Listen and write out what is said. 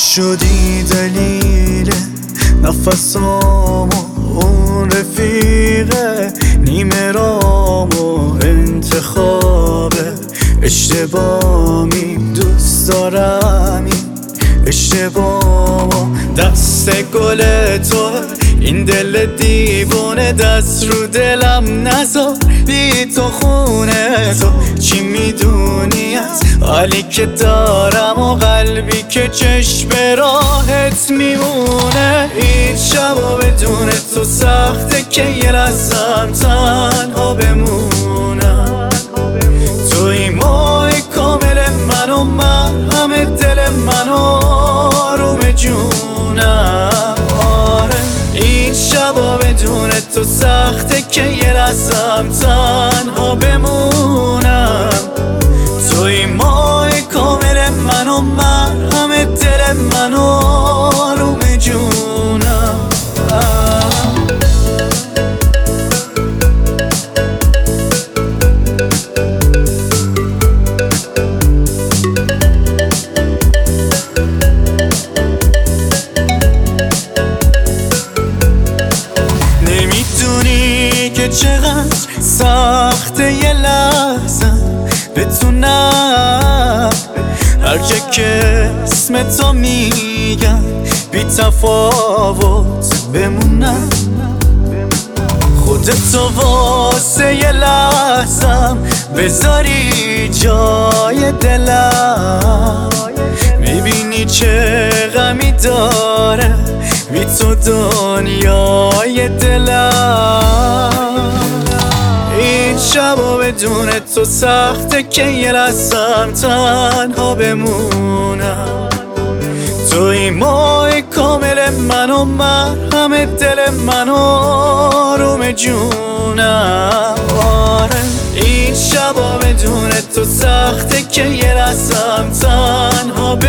شدی دلیل نفسامو، اون رفیق نیمه رامو، انتخاب اشتباهی، دوست دارم این اشتباهمو. دست گل تو، این دل دیوونه، دست رو دلم نذار، بی تو خونه تو. چی میدونی از حالی که دارم و قلبی که چشم راحت میمونه؟ این شبا بدون تو سخته که یه لحظم تنها بمونم. توی ماه کامل منو، من همه دل منو، آروم جونم. آره این شبا بدون تو سخته که یه لحظم تنها بمونم. توی ماه کامل منو، من همه دل منو، آروم جونم. نمیدونی که چقدر سخته یه لحظه بتونم هر جا که اسم تو میگم بی تفاوت بمونم. خودتو واسه یه لحظم بذاری جای دلم، میبینی چه غمی داره بی تو دنیای دلم. این شبا بدون تو سخته که یه لحظم تنها بمونم. توی ماه کامل منو، من همه دل منو، آروم جونم. آره این شبا بدون تو سخته که یه لحظم تنها